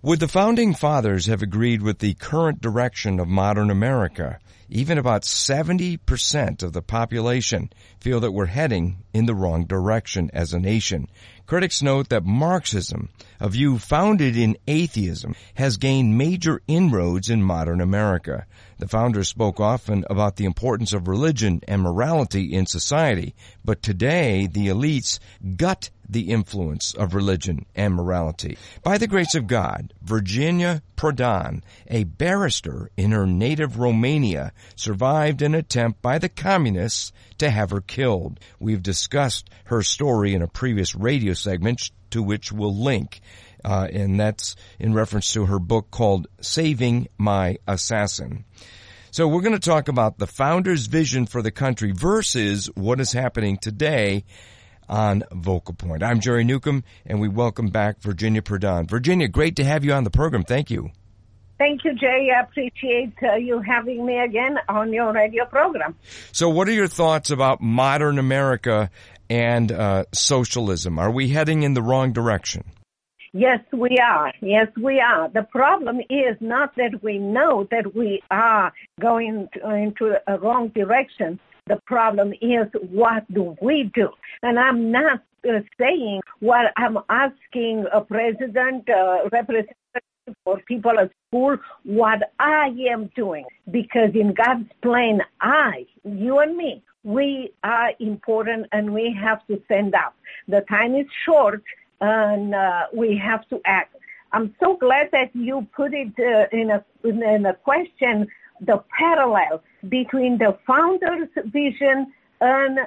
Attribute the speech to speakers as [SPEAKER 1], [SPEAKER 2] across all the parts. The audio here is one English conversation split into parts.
[SPEAKER 1] Would the Founding Fathers have agreed with the current direction of modern America? Even about 70% of the population feel that we're heading in the wrong direction as a nation. Critics note that Marxism, a view founded in atheism, has gained major inroads in modern America. The founders spoke often about the importance of religion and morality in society, but today the elites gut the influence of religion and morality. By the grace of God, Virginia Prodan, a barrister in her native Romania, survived an attempt by the communists to have her killed. We've discussed her story in a previous radio segment to which we'll link, and that's in reference to her book called Saving My Assassin. So we're going to talk about the founders' vision for the country versus what is happening today on Vocal Point. I'm Jerry Newcomb, and we welcome back Virginia Prodan. Virginia, great to have you on the program. Thank you.
[SPEAKER 2] Thank you, Jerry. I appreciate you having me again on your radio program.
[SPEAKER 1] So what are your thoughts about modern America and socialism? Are we heading in the wrong direction?
[SPEAKER 2] Yes, we are. Yes, we are. The problem is not that we know that we are going into a wrong direction. The problem is, what do we do? And I'm not saying what I'm asking a president, representative, or people at school, what I am doing. Because in God's plan, you and me, we are important and we have to stand up. The time is short and we have to act. I'm so glad that you put it in a question, the parallel between the founders' vision and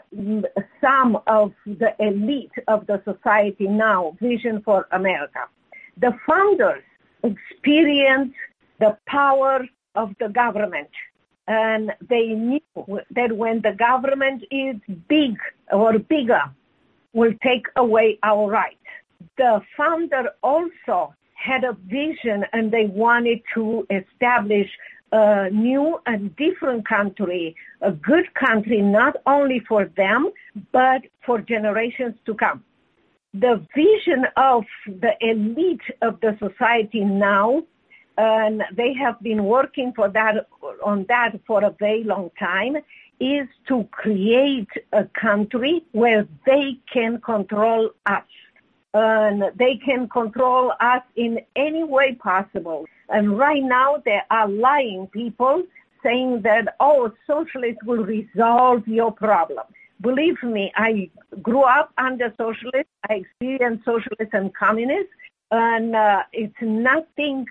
[SPEAKER 2] some of the elite of the society now, vision for America. The founders experienced the power of the government, and they knew that when the government is big or bigger, will take away our rights. The founder also had a vision, and they wanted to establish a new and different country, a good country, not only for them, but for generations to come. The vision of the elite of the society now, and they have been working on that for a very long time, is to create a country where they can control us. And they can control us in any way possible. And right now there are lying people saying that, socialists will resolve your problem. Believe me, I grew up under socialists. I experienced socialists and communists. And it's nothing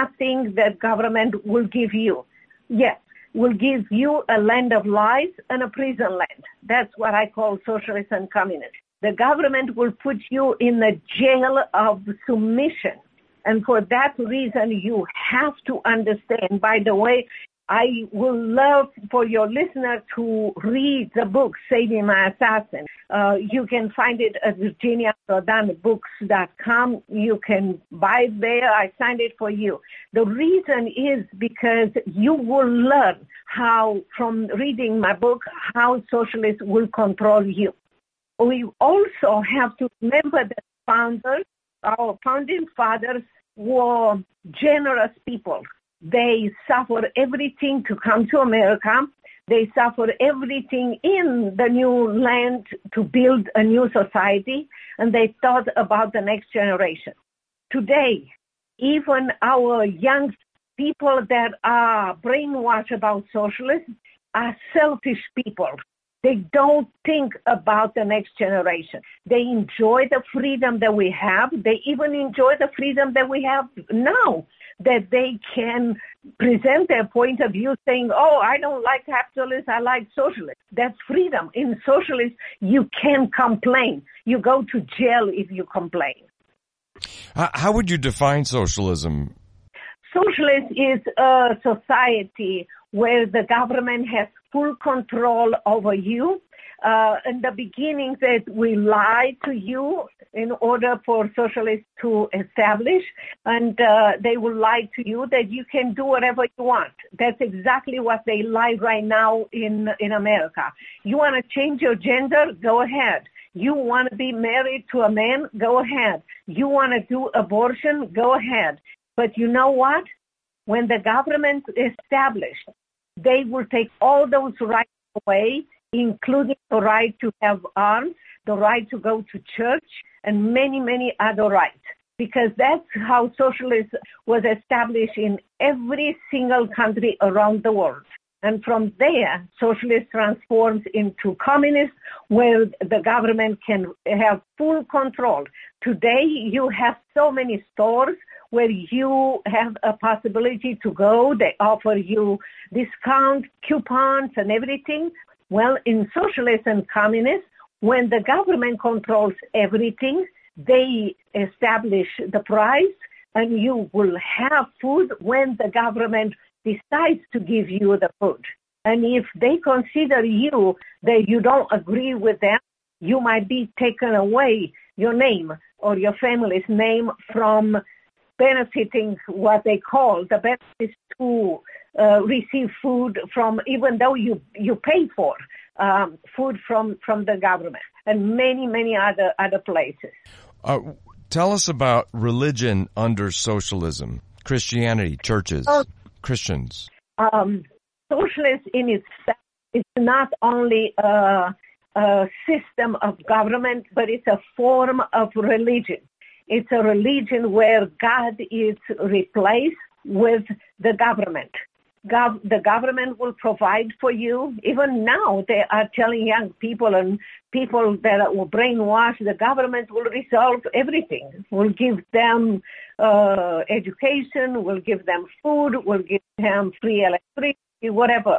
[SPEAKER 2] that government will give you. Yes, will give you a land of lies and a prison land. That's what I call socialists and communists. The government will put you in the jail of submission. And for that reason, you have to understand. By the way, I would love for your listener to read the book, Saving My Assassin. You can find it at virginiaprodanbooks.com. You can buy it there. I signed it for you. The reason is because you will learn how, from reading my book, how socialists will control you. We also have to remember that our founding fathers, were generous people. They suffered everything to come to America. They suffered everything in the new land to build a new society, and they thought about the next generation. Today, even our young people that are brainwashed about socialism are selfish people. They don't think about the next generation. They enjoy the freedom that we have. They even enjoy the freedom that we have now, that they can present their point of view saying, I don't like capitalists, I like socialists. That's freedom. In socialists, you can complain. You go to jail if you complain.
[SPEAKER 1] How would you define socialism?
[SPEAKER 2] Socialist is a society where the government has full control over you. In the beginning, that we lie to you in order for socialists to establish, and they will lie to you that you can do whatever you want. That's exactly what they lie right now in America. You want to change your gender? Go ahead. You want to be married to a man? Go ahead. You want to do abortion? Go ahead. But you know what? When the government established, they will take all those rights away, including the right to have arms, the right to go to church, and many, many other rights. Because that's how socialism was established in every single country around the world. And from there, socialism transforms into communist, where the government can have full control. Today, you have so many stores where you have a possibility to go. They offer you discount, coupons, and everything. Well, in socialism and communism, when the government controls everything, they establish the price, and you will have food when the government decides to give you the food. And if they consider you that you don't agree with them, you might be taken away your name or your family's name from benefiting what they call the benefits to receive food from, even though you pay for food from the government, and many, many other places.
[SPEAKER 1] Tell us about religion under socialism, Christianity, churches, Christians.
[SPEAKER 2] Socialism in itself is not only a system of government, but it's a form of religion. It's a religion where God is replaced with the government. The government will provide for you. Even now, they are telling young people and people that are brainwashed, the government will resolve everything. Will give them education, will give them food, will give them free electricity, whatever.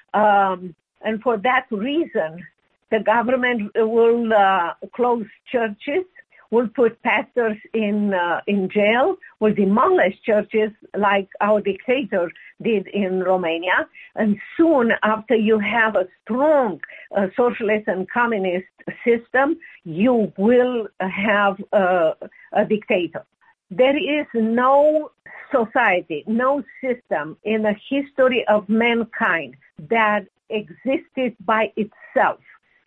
[SPEAKER 2] And for that reason, the government will close churches, will put pastors in jail, will demolish churches like our dictator did in Romania. And soon after you have a strong socialist and communist system, you will have a dictator. There is no society, no system in the history of mankind that existed by itself.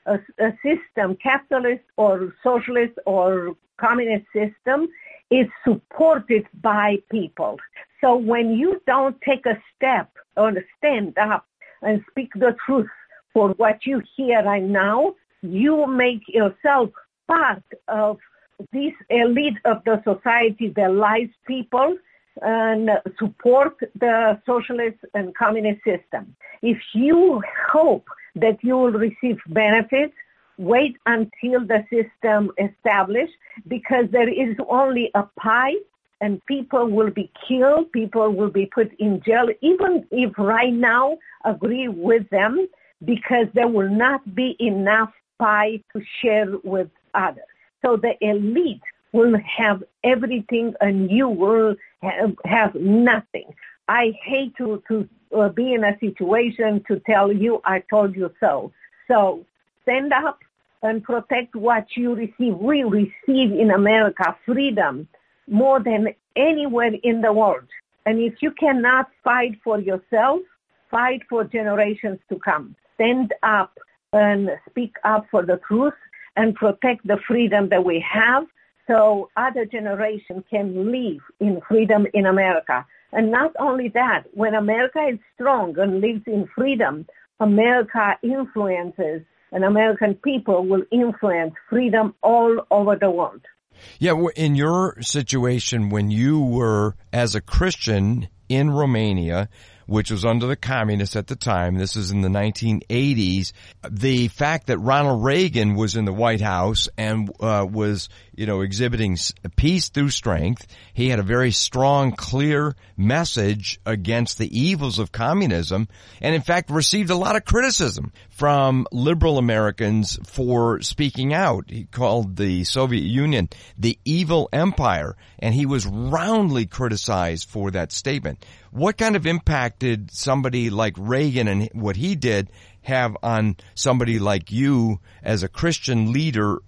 [SPEAKER 2] A system, capitalist or socialist or communist system, is supported by people. So when you don't take a step or stand up and speak the truth for what you hear right now, you make yourself part of this elite of the society that lies people and support the socialist and communist system. If you hope that you will receive benefits, wait until the system established, because there is only a pie and people will be killed, people will be put in jail, even if right now agree with them, because there will not be enough pie to share with others. So the elite will have everything and you will have nothing. I hate to be in a situation to tell you, I told you so. So stand up and protect what you receive. We receive in America freedom more than anywhere in the world. And if you cannot fight for yourself, fight for generations to come. Stand up and speak up for the truth and protect the freedom that we have so other generations can live in freedom in America. And not only that, when America is strong and lives in freedom, America influences and American people will influence freedom all over the world.
[SPEAKER 1] Yeah, in your situation, when you were, as a Christian in Romania, which was under the communists at the time, this is in the 1980s, the fact that Ronald Reagan was in the White House and was, exhibiting peace through strength, he had a very strong, clear message against the evils of communism, and in fact received a lot of criticism from liberal Americans for speaking out. He called the Soviet Union the evil empire, and he was roundly criticized for that statement. What kind of impact did somebody like Reagan and what he did have on somebody like you as a Christian leader,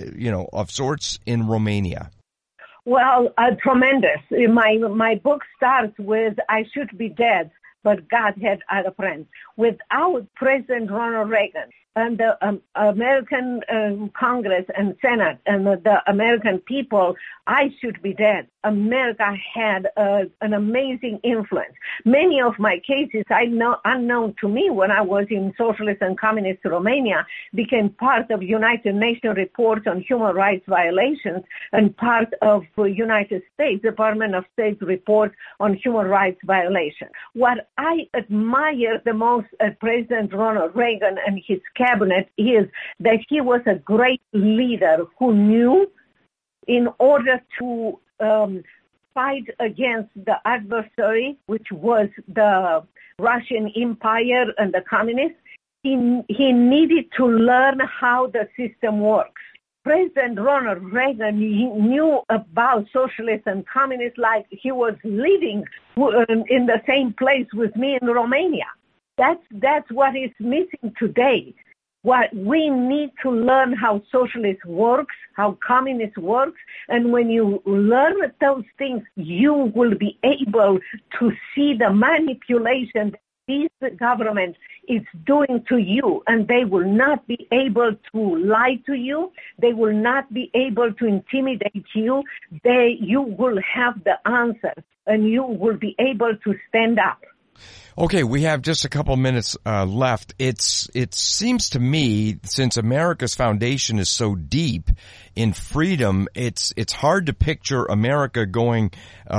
[SPEAKER 1] of sorts in Romania?
[SPEAKER 2] Well, tremendous. My book starts with, I should be dead, but God had other friends. Without President Ronald Reagan, and the American Congress and Senate and the American people, I should be dead. America had an amazing influence. Many of my cases, unknown to me when I was in socialist and communist Romania, became part of United Nations reports on human rights violations and part of United States Department of State reports on human rights violations. What I admire the most at President Ronald Reagan and his cabinet is that he was a great leader who knew in order to fight against the adversary, which was the Russian Empire and the communists, he needed to learn how the system works. President Ronald Reagan knew about socialists and communists like he was living in the same place with me in Romania. That's what is missing today. What we need to learn how socialist works, how communist works, and when you learn those things, you will be able to see the manipulation this government is doing to you, and they will not be able to lie to you. They will not be able to intimidate you. You will have the answer, and you will be able to stand up.
[SPEAKER 1] Okay, we have just a couple minutes left. It seems to me, since America's foundation is so deep in freedom, it's hard to picture America going,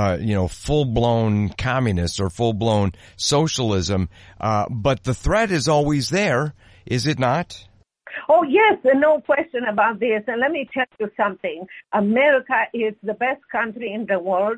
[SPEAKER 1] full-blown communist or full-blown socialism. But the threat is always there, is it not?
[SPEAKER 2] Oh, yes, no question about this. And let me tell you something. America is the best country in the world.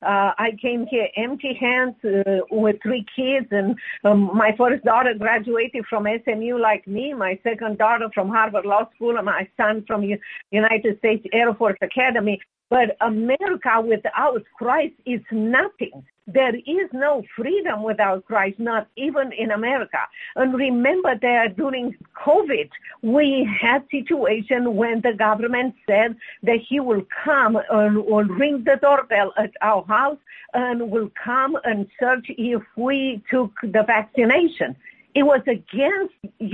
[SPEAKER 2] I came here empty hands with 3 kids, and my first daughter graduated from SMU like me, my second daughter from Harvard Law School, and my son from United States Air Force Academy. But America without Christ is nothing. There is no freedom without Christ, not even in America. And remember that during COVID, we had situation when the government said that he will come and will ring the doorbell at our house and will come and search if we took the vaccination. It was against,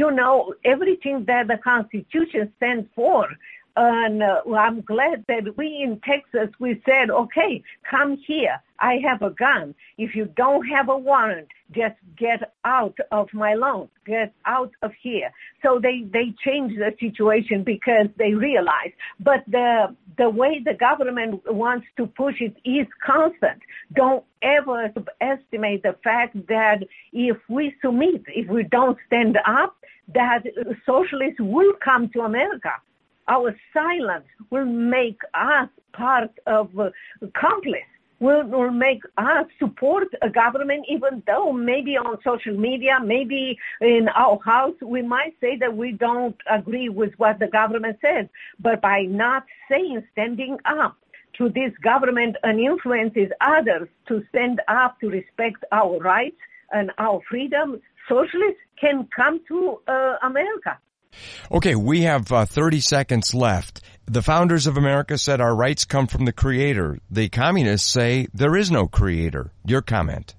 [SPEAKER 2] everything that the Constitution stands for. And I'm glad that we in Texas, we said, okay, come here. I have a gun. If you don't have a warrant, just get out of my lawn. Get out of here. So they changed the situation because they realized. But the way the government wants to push it is constant. Don't ever estimate the fact that if we submit, if we don't stand up, that socialists will come to America. Our silence will make us part of accomplice, will make us support a government, even though maybe on social media, maybe in our house, we might say that we don't agree with what the government says. But by not standing up to this government and influences others to stand up to respect our rights and our freedom, socialists can come to America.
[SPEAKER 1] Okay, we have 30 seconds left. The founders of America said our rights come from the Creator. The communists say there is no Creator. Your comment?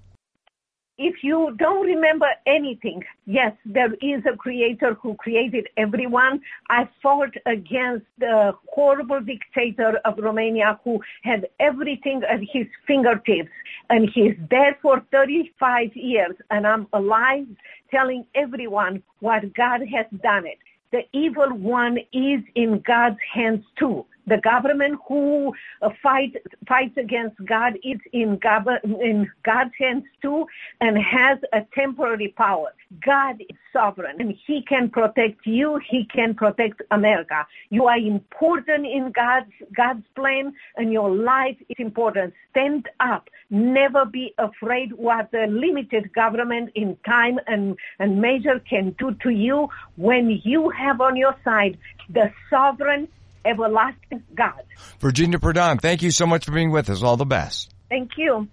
[SPEAKER 2] If you don't remember anything, yes, there is a Creator who created everyone. I fought against the horrible dictator of Romania who had everything at his fingertips, and he's dead for 35 years, and I'm alive telling everyone what God has done it. The evil one is in God's hands too. The government who fights against God is in God's hands too and has a temporary power. God is sovereign and He can protect you. He can protect America. You are important in God's plan, and your life is important. Stand up. Never be afraid what the limited government in time and measure can do to you when you have on your side the sovereign, everlasting God.
[SPEAKER 1] Virginia Prodan, thank you so much for being with us. All the best.
[SPEAKER 2] Thank you.